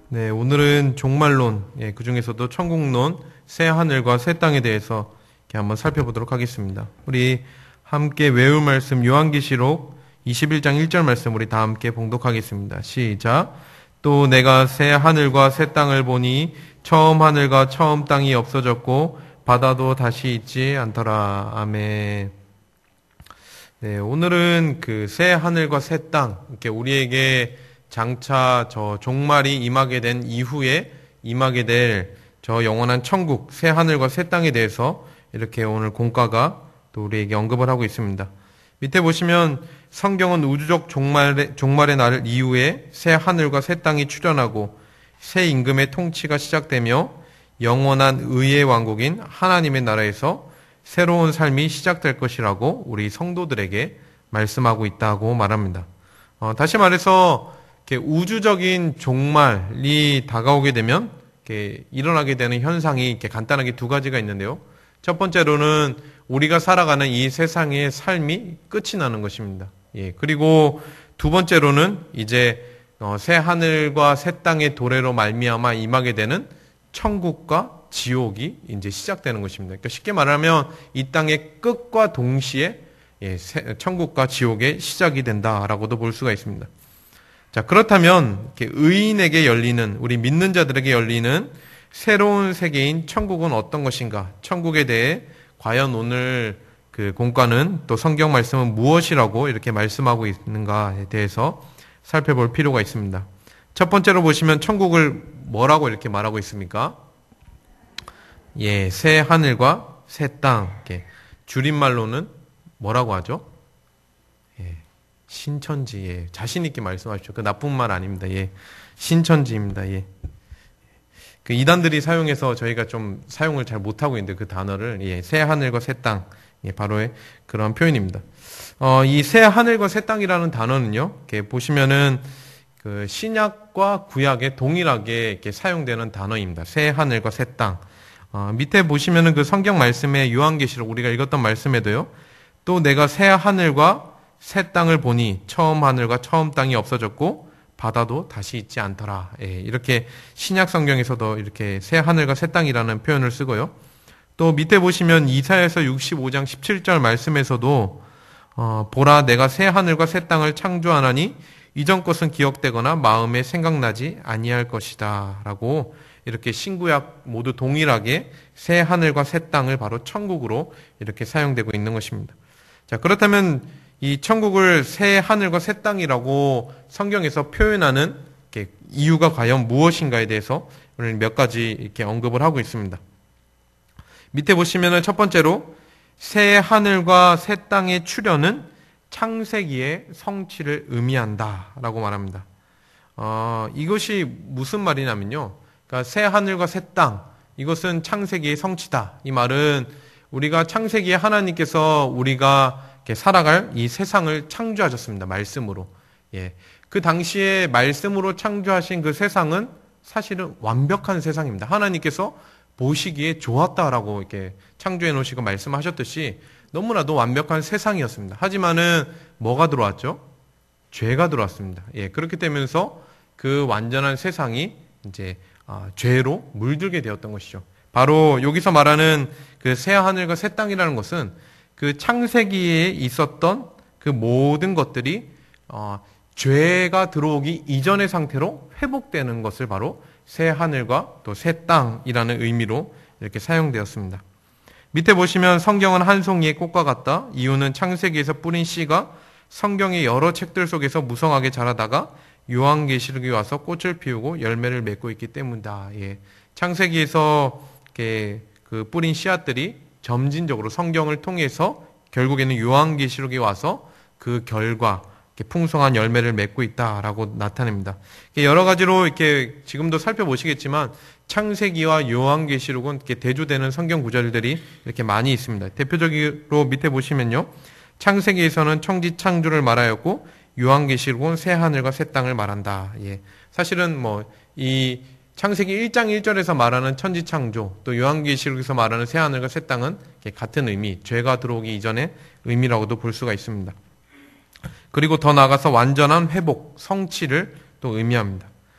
네, 오늘은 종말론, 그 중에서도 천국론, 새 하늘과 새 땅에 대해서 이렇게 한번 살펴보도록 하겠습니다. 우리 함께 외울 말씀 요한계시록 21장 1절 말씀 우리 다 함께 봉독하겠습니다. 시작. 또 내가 새 하늘과 새 땅을 보니 처음 하늘과 처음 땅이 없어졌고 바다도 다시 있지 않더라. 아멘. 네, 오늘은 그 새 하늘과 새 땅, 이렇게 우리에게 장차 저 종말이 임하게 된 이후에 임하게 될 저 영원한 천국, 새 하늘과 새 땅에 대해서 이렇게 오늘 공과가 또 우리에게 언급을 하고 있습니다. 밑에 보시면 성경은 우주적 종말의 날 이후에 새 하늘과 새 땅이 출현하고 새 임금의 통치가 시작되며 영원한 의의 왕국인 하나님의 나라에서 새로운 삶이 시작될 것이라고 우리 성도들에게 말씀하고 있다고 말합니다. 다시 말해서 이렇게 우주적인 종말이 다가오게 되면 이렇게 일어나게 되는 현상이 이렇게 간단하게 두 가지가 있는데요. 첫 번째로는 우리가 살아가는 이 세상의 삶이 끝이 나는 것입니다. 그리고 두 번째로는 이제 새 하늘과 새 땅의 도래로 말미암아 임하게 되는 천국과 지옥이 이제 시작되는 것입니다. 그러니까 쉽게 말하면 이 땅의 끝과 동시에 천국과 지옥의 시작이 된다라고도 볼 수가 있습니다. 자, 그렇다면 의인에게 열리는, 우리 믿는 자들에게 열리는 새로운 세계인 천국은 어떤 것인가? 천국에 대해 과연 오늘 그 공과는 또 성경 말씀은 무엇이라고 이렇게 말씀하고 있는가에 대해서 살펴볼 필요가 있습니다. 첫 번째로 보시면 천국을 뭐라고 이렇게 말하고 있습니까? 새 하늘과 새 땅. 줄임말로는 뭐라고 하죠? 신천지. 자신있게 말씀하십시오. 그 나쁜 말 아닙니다. 신천지입니다. 그 이단들이 사용해서 저희가 좀 사용을 잘 못하고 있는데 그 단어를, 새 하늘과 새 땅. 바로 그런 표현입니다. 이 새 하늘과 새 땅이라는 단어는요, 이렇게 보시면은 그 신약과 구약에 동일하게 이렇게 사용되는 단어입니다. 새 하늘과 새 땅. 밑에 보시면은 그 성경 말씀에 요한계시록 우리가 읽었던 말씀에도요, 또 내가 새 하늘과 새 땅을 보니 처음 하늘과 처음 땅이 없어졌고 바다도 다시 있지 않더라. 이렇게 신약 성경에서도 이렇게 새 하늘과 새 땅이라는 표현을 쓰고요. 또 밑에 보시면 이사야서 65장 17절 말씀에서도 보라 내가 새 하늘과 새 땅을 창조하나니 이전 것은 기억되거나 마음에 생각나지 아니할 것이다 라고 이렇게 신구약 모두 동일하게 새 하늘과 새 땅을 바로 천국으로 이렇게 사용되고 있는 것입니다. 자, 그렇다면 이 천국을 새 하늘과 새 땅이라고 성경에서 표현하는 이유가 과연 무엇인가에 대해서 오늘 몇 가지 이렇게 언급을 하고 있습니다. 밑에 보시면은 첫 번째로 새 하늘과 새 땅의 출현은 창세기의 성취를 의미한다라고 말합니다. 이것이 무슨 말이냐면요. 그러니까 새 하늘과 새 땅, 이것은 창세기의 성취다. 이 말은 우리가 창세기에 하나님께서 우리가 이렇게 살아갈 이 세상을 창조하셨습니다. 말씀으로. 그 당시에 말씀으로 창조하신 그 세상은 사실은 완벽한 세상입니다. 하나님께서 보시기에 좋았다라고 이렇게 창조해 놓으시고 말씀하셨듯이 너무나도 완벽한 세상이었습니다. 하지만은 뭐가 들어왔죠? 죄가 들어왔습니다. 그렇기 때문에서 그 완전한 세상이 이제 죄로 물들게 되었던 것이죠. 바로 여기서 말하는 그 새 하늘과 새 땅이라는 것은 그 창세기에 있었던 그 모든 것들이 죄가 들어오기 이전의 상태로 회복되는 것을 바로 새 하늘과 또 새 땅이라는 의미로 이렇게 사용되었습니다. 밑에 보시면 성경은 한 송이의 꽃과 같다. 이유는 창세기에서 뿌린 씨가 성경의 여러 책들 속에서 무성하게 자라다가 요한계시록에 와서 꽃을 피우고 열매를 맺고 있기 때문이다. 창세기에서 이렇게 그 뿌린 씨앗들이 점진적으로 성경을 통해서 결국에는 요한계시록에 와서 그 결과 풍성한 열매를 맺고 있다라고 나타냅니다. 여러 가지로 이렇게 지금도 살펴보시겠지만 창세기와 요한계시록은 이렇게 대조되는 성경 구절들이 이렇게 많이 있습니다. 대표적으로 밑에 보시면요, 창세기에서는 천지 창조를 말하였고 요한계시록은 새 하늘과 새 땅을 말한다. 사실은 이 창세기 1장 1절에서 말하는 천지창조, 또 요한계시록에서 말하는 새하늘과 새 땅은 같은 의미, 죄가 들어오기 이전의 의미라고도 볼 수가 있습니다. 그리고 더 나아가서 완전한 회복, 성취를 또 의미합니다.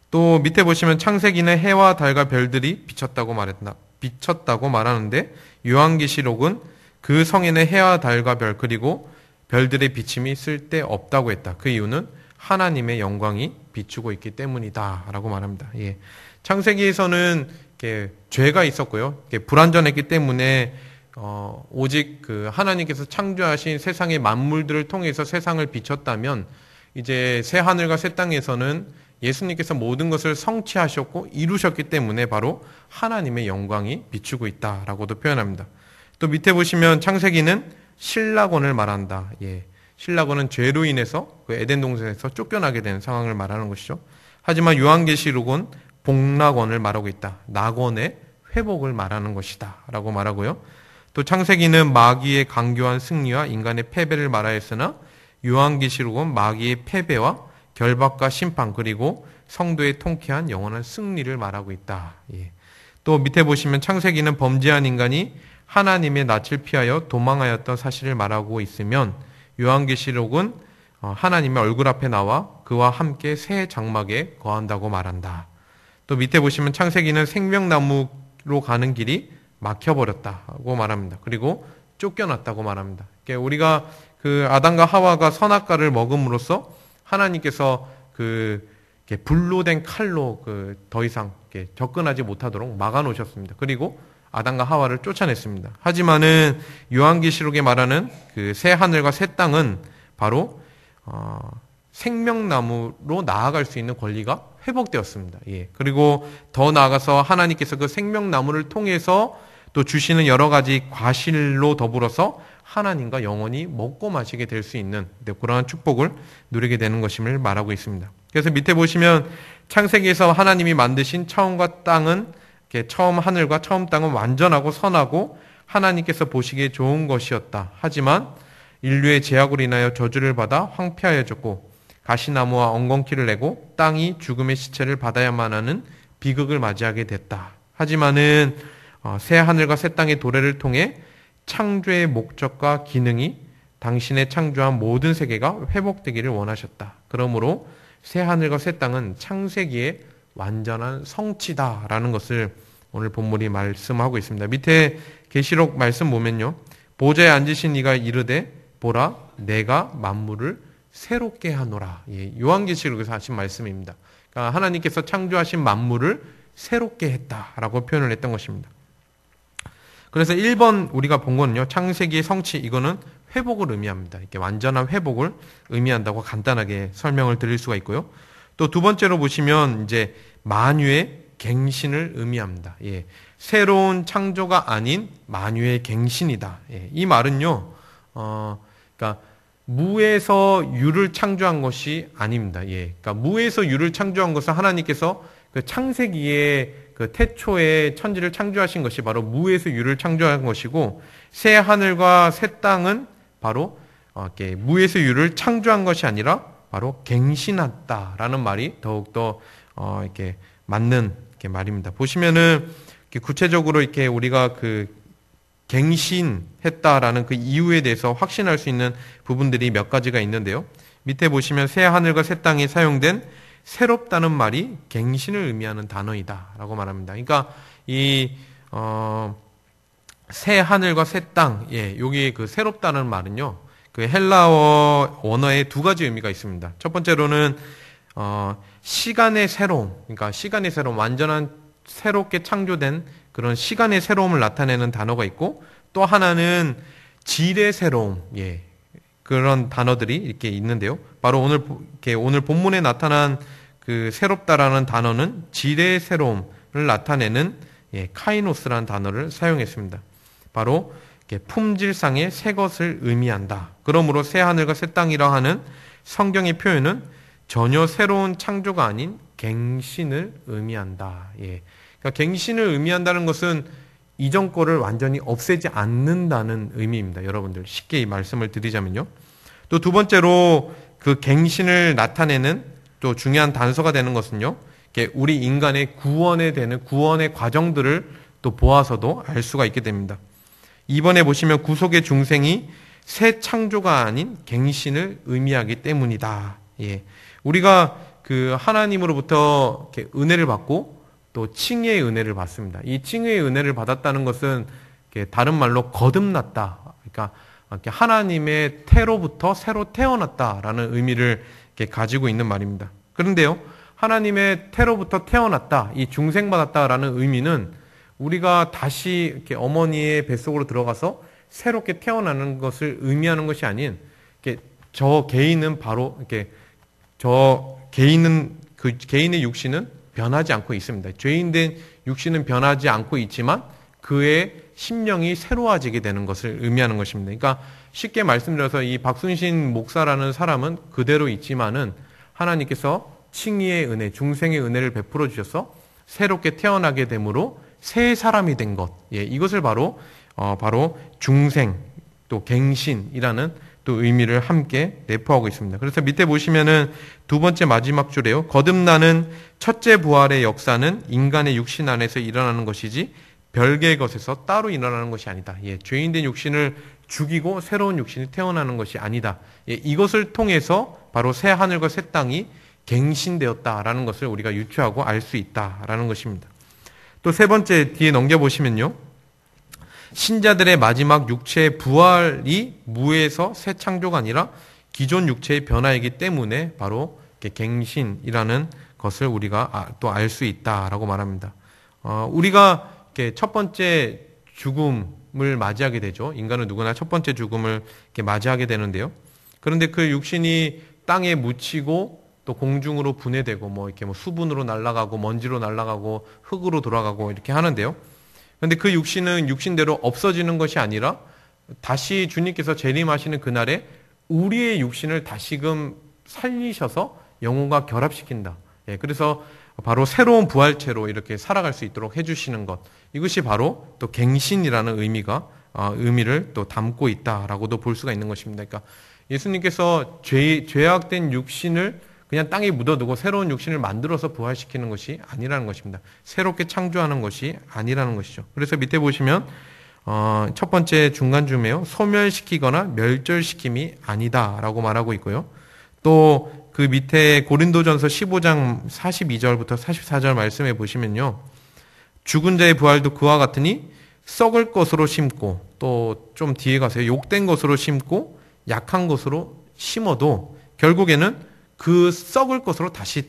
또 밑에 보시면 창세기는 해와 달과 별들이 비쳤다고 말하는데 요한계시록은 그 성에는 해와 달과 별 그리고 별들의 비침이 쓸데없다고 했다. 그 이유는 하나님의 영광이 비추고 있기 때문이다 라고 말합니다. 예. 창세기에서는 이렇게 죄가 있었고요. 이렇게 불완전했기 때문에 오직 그 하나님께서 창조하신 세상의 만물들을 통해서 세상을 비췄다면 이제 새 하늘과 새 땅에서는 예수님께서 모든 것을 성취하셨고 이루셨기 때문에 바로 하나님의 영광이 비추고 있다라고도 표현합니다. 또 밑에 보시면 창세기는 신락원을 말한다. 예. 신락원은 죄로 인해서 그 에덴 동산에서 쫓겨나게 되는 상황을 말하는 것이죠. 하지만 요한계시록은 복락원을 말하고 있다. 낙원의 회복을 말하는 것이다 라고 말하고요. 또 창세기는 마귀의 강교한 승리와 인간의 패배를 말하였으나 요한계시록은 마귀의 패배와 결박과 심판 그리고 성도의 통쾌한 영원한 승리를 말하고 있다. 예. 또 밑에 보시면 창세기는 범죄한 인간이 하나님의 낯을 피하여 도망하였던 사실을 말하고 있으면 요한계시록은 하나님의 얼굴 앞에 나와 그와 함께 새 장막에 거한다고 말한다. 또 밑에 보시면 창세기는 생명나무로 가는 길이 막혀버렸다고 말합니다. 그리고 쫓겨났다고 말합니다. 우리가 그 아담과 하와가 선악과를 먹음으로써 하나님께서 그 불로 된 칼로 그 더 이상 접근하지 못하도록 막아놓으셨습니다. 그리고 아담과 하와를 쫓아냈습니다. 하지만은 요한계시록에 말하는 그 새 하늘과 새 땅은 바로 생명나무로 나아갈 수 있는 권리가 회복되었습니다. 예. 그리고 더 나아가서 하나님께서 그 생명나무를 통해서 또 주시는 여러 가지 과실로 더불어서 하나님과 영원히 먹고 마시게 될 수 있는 그러한 축복을 누리게 되는 것임을 말하고 있습니다. 그래서 밑에 보시면 창세기에서 하나님이 만드신 처음과 땅은 처음 하늘과 처음 땅은 완전하고 선하고 하나님께서 보시기에 좋은 것이었다. 하지만 인류의 죄악으로 인하여 저주를 받아 황폐하여졌고 가시나무와 엉겅퀴를 내고 땅이 죽음의 시체를 받아야만 하는 비극을 맞이하게 됐다. 하지만은 새 하늘과 새 땅의 도래를 통해 창조의 목적과 기능이 당신의 창조한 모든 세계가 회복되기를 원하셨다. 그러므로 새 하늘과 새 땅은 창세기의 완전한 성취다라는 것을 오늘 본문이 말씀하고 있습니다. 밑에 계시록 말씀 보면요. 보좌에 앉으신 이가 이르되 보라 내가 만물을 새롭게 하노라. 예, 요한계시록에서 하신 말씀입니다. 그러니까 하나님께서 창조하신 만물을 새롭게 했다라고 표현을 했던 것입니다. 그래서 1번 우리가 본 거는요. 창세기의 성취 이거는 회복을 의미합니다. 이렇게 완전한 회복을 의미한다고 간단하게 설명을 드릴 수가 있고요. 또 두 번째로 보시면 이제 만유의 갱신을 의미합니다. 예, 새로운 창조가 아닌 만유의 갱신이다. 예, 이 말은요. 그러니까 무에서 유를 창조한 것이 아닙니다. 예, 그러니까 무에서 유를 창조한 것은 하나님께서 그 창세기에 그 태초에 천지를 창조하신 것이 바로 무에서 유를 창조한 것이고 새 하늘과 새 땅은 바로 이렇게 무에서 유를 창조한 것이 아니라 바로 갱신했다라는 말이 더욱더 이렇게 맞는 이렇게 말입니다. 보시면은 이렇게 구체적으로 이렇게 우리가 그 갱신했다라는 그 이유에 대해서 확신할 수 있는 부분들이 몇 가지가 있는데요. 밑에 보시면 새 하늘과 새 땅에 사용된 새롭다는 말이 갱신을 의미하는 단어이다라고 말합니다. 그러니까 이 새 하늘과 새 땅, 예, 여기 그 새롭다는 말은요, 그 헬라어 원어에 두 가지 의미가 있습니다. 첫 번째로는 시간의 새로움, 그러니까 시간의 새로움, 완전한 새롭게 창조된 그런 시간의 새로움을 나타내는 단어가 있고, 또 하나는 질의 새로움, 예, 그런 단어들이 이렇게 있는데요. 바로 오늘 본문에 나타난 그 새롭다라는 단어는 질의 새로움을 나타내는 카이노스라는 단어를 사용했습니다. 바로 품질상의 새 것을 의미한다. 그러므로 새 하늘과 새 땅이라 하는 성경의 표현은 전혀 새로운 창조가 아닌 갱신을 의미한다. 예. 그러니까 갱신을 의미한다는 것은 이전 거를 완전히 없애지 않는다는 의미입니다. 여러분들 쉽게 이 말씀을 드리자면요. 또 두 번째로 그 갱신을 나타내는 또 중요한 단서가 되는 것은요. 우리 인간의 구원의 과정들을 또 보아서도 알 수가 있게 됩니다. 이번에 보시면 구속의 중생이 새 창조가 아닌 갱신을 의미하기 때문이다. 예. 우리가 그 하나님으로부터 이렇게 은혜를 받고 또 칭의의 은혜를 받습니다. 이 칭의의 은혜를 받았다는 것은 다른 말로 거듭났다. 그러니까 하나님의 태로부터 새로 태어났다라는 의미를 가지고 있는 말입니다. 그런데요, 하나님의 태로부터 태어났다, 이 중생받았다라는 의미는 우리가 다시 이렇게 어머니의 뱃속으로 들어가서 새롭게 태어나는 것을 의미하는 것이 아닌, 저 개인은 바로 그 개인의 육신은 변하지 않고 있습니다. 죄인된 육신은 변하지 않고 있지만 그의 심령이 새로워지게 되는 것을 의미하는 것입니다. 그러니까 쉽게 말씀드려서 이 박순신 목사라는 사람은 그대로 있지만은 하나님께서 칭의의 은혜, 중생의 은혜를 베풀어 주셔서 새롭게 태어나게 되므로 새 사람이 된 것. 이것을 바로 중생 또 갱신이라는 또 의미를 함께 내포하고 있습니다. 그래서 밑에 보시면은 두 번째 마지막 줄에요. 거듭나는 첫째 부활의 역사는 인간의 육신 안에서 일어나는 것이지 별개의 것에서 따로 일어나는 것이 아니다. 죄인된 육신을 죽이고 새로운 육신이 태어나는 것이 아니다. 이것을 통해서 바로 새 하늘과 새 땅이 갱신되었다라는 것을 우리가 유추하고 알 수 있다라는 것입니다. 또 세 번째 뒤에 넘겨보시면요. 신자들의 마지막 육체의 부활이 무에서 새 창조가 아니라 기존 육체의 변화이기 때문에 바로 갱신이라는 것을 우리가 또 알 수 있다라고 말합니다. 우리가 첫 번째 죽음을 맞이하게 되죠. 인간은 누구나 첫 번째 죽음을 맞이하게 되는데요. 그런데 그 육신이 땅에 묻히고 또 공중으로 분해되고 수분으로 날아가고 먼지로 날아가고 흙으로 돌아가고 이렇게 하는데요. 그런데 그 육신은 육신대로 없어지는 것이 아니라 다시 주님께서 재림하시는 그날에 우리의 육신을 다시금 살리셔서 영혼과 결합시킨다. 그래서 바로 새로운 부활체로 이렇게 살아갈 수 있도록 해주시는 것. 이것이 바로 또 갱신이라는 의미를 또 담고 있다라고도 볼 수가 있는 것입니다. 그러니까 예수님께서 죄악된 육신을 그냥 땅에 묻어두고 새로운 육신을 만들어서 부활시키는 것이 아니라는 것입니다. 새롭게 창조하는 것이 아니라는 것이죠. 그래서 밑에 보시면 첫 번째 중간쯤에요. 소멸시키거나 멸절시킴이 아니다라고 말하고 있고요. 또 그 밑에 고린도전서 15장 42절부터 44절 말씀에 보시면요. 죽은 자의 부활도 그와 같으니 썩을 것으로 심고 또 좀 뒤에 가세요. 욕된 것으로 심고 약한 것으로 심어도 결국에는 그 썩을 것으로 다시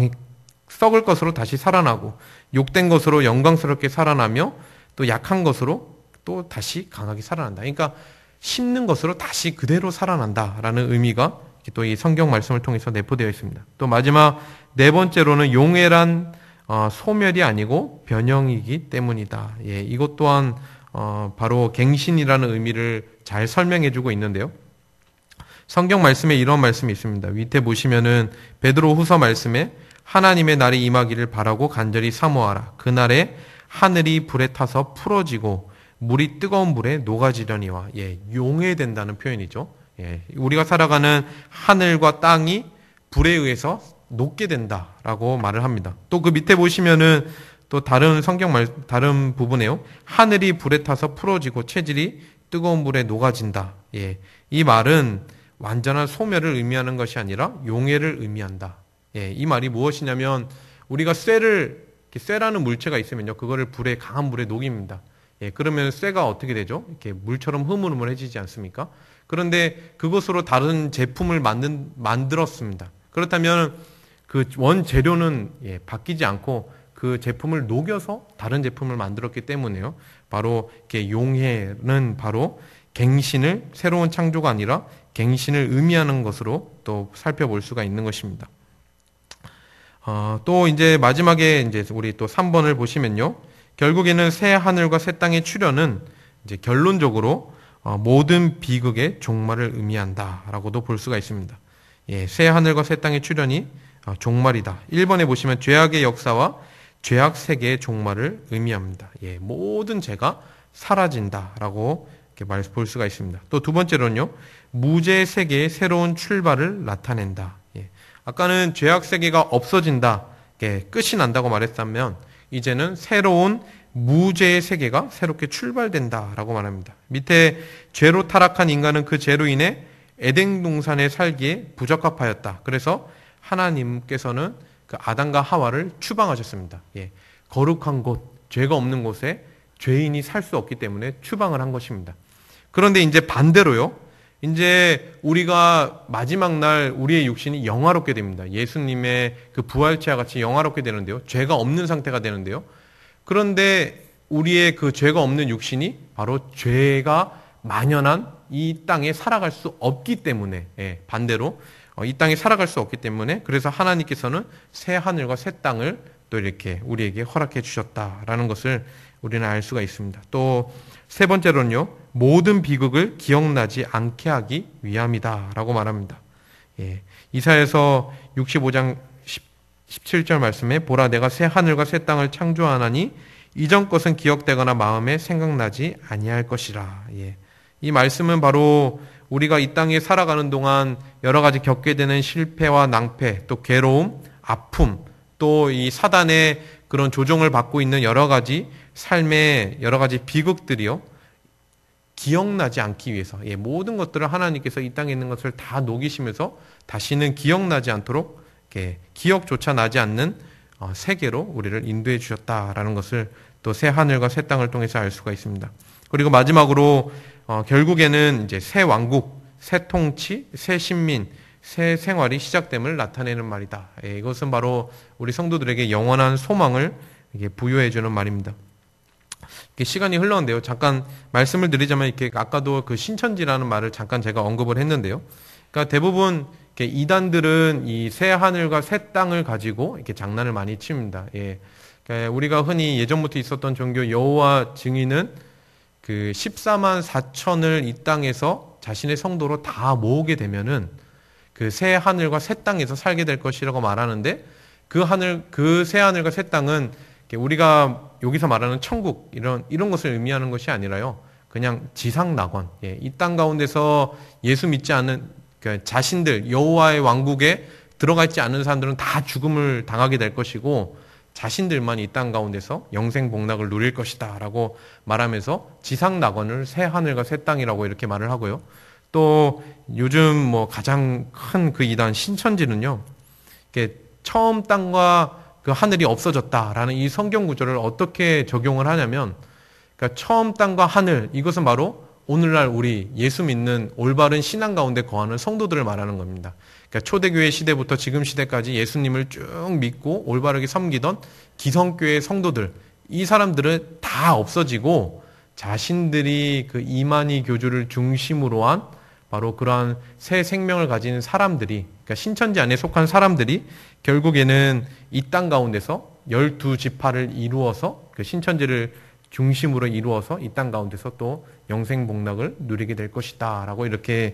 살아나고 욕된 것으로 영광스럽게 살아나며 또 약한 것으로 또 다시 강하게 살아난다. 그러니까 심는 것으로 다시 그대로 살아난다라는 의미가 또 이 성경 말씀을 통해서 내포되어 있습니다. 또 마지막 네 번째로는 용해란 소멸이 아니고 변형이기 때문이다. 이것 또한 바로 갱신이라는 의미를 잘 설명해주고 있는데요. 성경 말씀에 이런 말씀이 있습니다. 밑에 보시면은 베드로 후서 말씀에 하나님의 날이 임하기를 바라고 간절히 사모하라. 그날에 하늘이 불에 타서 풀어지고 물이 뜨거운 불에 녹아지려니와. 용해된다는 표현이죠. 우리가 살아가는 하늘과 땅이 불에 의해서 녹게 된다라고 말을 합니다. 또 그 밑에 보시면은 또 다른 다른 부분에요. 하늘이 불에 타서 풀어지고 체질이 뜨거운 불에 녹아진다. 이 말은 완전한 소멸을 의미하는 것이 아니라 용해를 의미한다. 이 말이 무엇이냐면 우리가 쇠라는 물체가 있으면요. 그거를 강한 불에 녹입니다. 그러면 쇠가 어떻게 되죠? 이렇게 물처럼 흐물흐물해지지 않습니까? 그런데 그것으로 다른 제품을 만들었습니다. 그렇다면 그 원재료는 바뀌지 않고 그 제품을 녹여서 다른 제품을 만들었기 때문에요. 바로 이렇게 용해는 바로 갱신을 새로운 창조가 아니라 갱신을 의미하는 것으로 또 살펴볼 수가 있는 것입니다. 또 이제 마지막에 이제 우리 또 3번을 보시면요. 결국에는 새 하늘과 새 땅의 출현은 이제 결론적으로 모든 비극의 종말을 의미한다라고도 볼 수가 있습니다. 새 하늘과 새 땅의 출현이 종말이다. 1번에 보시면 죄악의 역사와 죄악 세계의 종말을 의미합니다. 모든 죄가 사라진다라고 이렇게 볼 수가 있습니다. 또 두 번째로는요. 무죄 세계의 새로운 출발을 나타낸다. 아까는 죄악 세계가 없어진다. 끝이 난다고 말했다면 이제는 새로운 무죄의 세계가 새롭게 출발된다라고 말합니다. 밑에 죄로 타락한 인간은 그 죄로 인해 에덴 동산에 살기에 부적합하였다. 그래서 하나님께서는 그 아담과 하와를 추방하셨습니다. 예. 거룩한 곳, 죄가 없는 곳에 죄인이 살 수 없기 때문에 추방을 한 것입니다. 그런데 이제 반대로요. 이제 우리가 마지막 날 우리의 육신이 영화롭게 됩니다. 예수님의 그 부활체와 같이 영화롭게 되는데요. 죄가 없는 상태가 되는데요. 그런데 우리의 그 죄가 없는 육신이 바로 죄가 만연한 이 땅에 살아갈 수 없기 때문에, 예, 반대로 이 땅에 살아갈 수 없기 때문에, 그래서 하나님께서는 새 하늘과 새 땅을 또 이렇게 우리에게 허락해 주셨다라는 것을 우리는 알 수가 있습니다. 또 세 번째로는요, 모든 비극을 기억나지 않게 하기 위함이다라고 말합니다. 예, 이사야서 65장 17절 말씀에 보라 내가 새 하늘과 새 땅을 창조하나니 이전 것은 기억되거나 마음에 생각나지 아니할 것이라. 예, 이 말씀은 바로 우리가 이 땅에 살아가는 동안 여러 가지 겪게 되는 실패와 낭패, 또 괴로움, 아픔, 또 이 사단의 그런 조종을 받고 있는 여러 가지 삶의 여러 가지 비극들이요, 기억나지 않기 위해서, 예, 모든 것들을 하나님께서 이 땅에 있는 것을 다 녹이시면서 다시는 기억나지 않도록, 이렇게 기억조차 나지 않는 세계로 우리를 인도해 주셨다라는 것을 또 새 하늘과 새 땅을 통해서 알 수가 있습니다. 그리고 마지막으로 결국에는 이제 새 왕국, 새 통치, 새 신민, 새 생활이 시작됨을 나타내는 말이다. 예, 이것은 바로 우리 성도들에게 영원한 소망을 이게 부여해 주는 말입니다. 이렇게 시간이 흘렀는데요. 잠깐 말씀을 드리자면, 이렇게 아까도 그 신천지라는 말을 잠깐 제가 언급을 했는데요. 그러니까 대부분 이렇게 이단들은 이 새 하늘과 새 땅을 가지고 이렇게 장난을 많이 칩니다. 예. 그러니까 우리가 흔히 예전부터 있었던 종교 여호와 증인은 그 14만 4천을 이 땅에서 자신의 성도로 다 모으게 되면은 그 새 하늘과 새 땅에서 살게 될 것이라고 말하는데, 그 새 하늘과 새 땅은 우리가 여기서 말하는 천국, 이런 것을 의미하는 것이 아니라요, 그냥 지상 낙원, 예, 이 땅 가운데서 예수 믿지 않는, 그러니까 자신들 여호와의 왕국에 들어가 있지 않은 사람들은 다 죽음을 당하게 될 것이고, 자신들만 이 땅 가운데서 영생 복락을 누릴 것이다 라고 말하면서 지상 낙원을 새 하늘과 새 땅이라고 이렇게 말을 하고요. 또 요즘 뭐 가장 큰 그 이단 신천지는요, 이렇게 처음 땅과 그 하늘이 없어졌다라는 이 성경 구절을 어떻게 적용을 하냐면, 그러니까 처음 땅과 하늘, 이것은 바로 오늘날 우리 예수 믿는 올바른 신앙 가운데 거하는 성도들을 말하는 겁니다. 그러니까 초대교회 시대부터 지금 시대까지 예수님을 쭉 믿고 올바르게 섬기던 기성교회 성도들, 이 사람들은 다 없어지고 자신들이 그 이만희 교주를 중심으로 한 바로 그러한 새 생명을 가진 사람들이, 그러니까 신천지 안에 속한 사람들이 결국에는 이 땅 가운데서 12지파를 이루어서, 그 신천지를 중심으로 이루어서 이 땅 가운데서 또 영생 복락을 누리게 될 것이다 라고 이렇게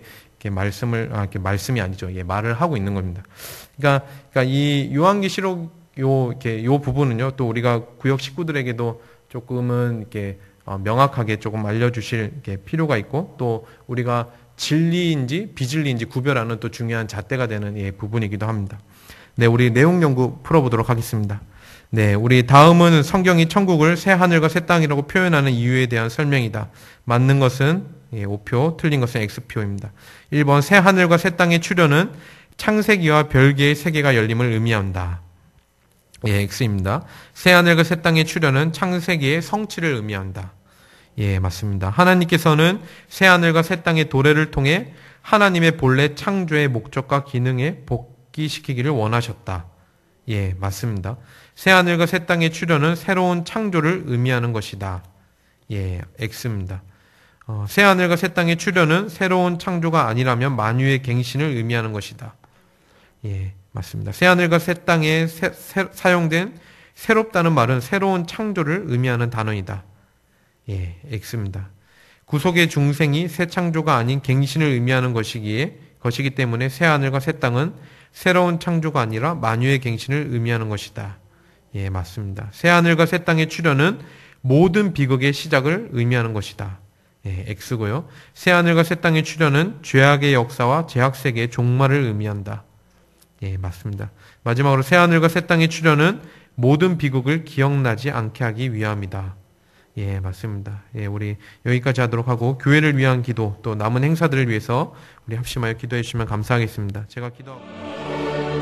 말씀이 아니죠. 예, 말을 하고 있는 겁니다. 그러니까 이 요한계시록 요 부분은요, 또 우리가 구역 식구들에게도 조금은 이렇게 명확하게 조금 알려주실 필요가 있고, 또 우리가 진리인지 비진리인지 구별하는 또 중요한 잣대가 되는, 예, 부분이기도 합니다. 네, 우리 내용 연구 풀어보도록 하겠습니다. 네, 우리 다음은 성경이 천국을 새 하늘과 새 땅이라고 표현하는 이유에 대한 설명이다. 맞는 것은, 예, O표, 틀린 것은 X표입니다. 1번, 새 하늘과 새 땅의 출현은 창세기와 별개의 세계가 열림을 의미한다. 예, X입니다. 새 하늘과 새 땅의 출현은 창세기의 성취를 의미한다. 예, 맞습니다. 하나님께서는 새 하늘과 새 땅의 도래를 통해 하나님의 본래 창조의 목적과 기능에 복귀시키기를 원하셨다. 예, 맞습니다. 새 하늘과 새 땅의 출현은 새로운 창조를 의미하는 것이다. 예, X입니다. 새 하늘과 새 땅의 출현은 새로운 창조가 아니라면 만유의 갱신을 의미하는 것이다. 예, 맞습니다. 새 하늘과 새 땅에 사용된 새롭다는 말은 새로운 창조를 의미하는 단어이다. 예, X입니다. 구속의 중생이 새 창조가 아닌 갱신을 의미하는 것이기 때문에 새 하늘과 새 땅은 새로운 창조가 아니라 만유의 갱신을 의미하는 것이다. 예, 맞습니다. 새 하늘과 새 땅의 출현은 모든 비극의 시작을 의미하는 것이다. 예, X고요. 새 하늘과 새 땅의 출현은 죄악의 역사와 죄악세계의 종말을 의미한다. 예, 맞습니다. 마지막으로 새 하늘과 새 땅의 출현은 모든 비극을 기억나지 않게 하기 위함이다. 예, 맞습니다. 예, 우리 여기까지 하도록 하고, 교회를 위한 기도, 또 남은 행사들을 위해서 우리 합심하여 기도해 주시면 감사하겠습니다. 제가 기도하고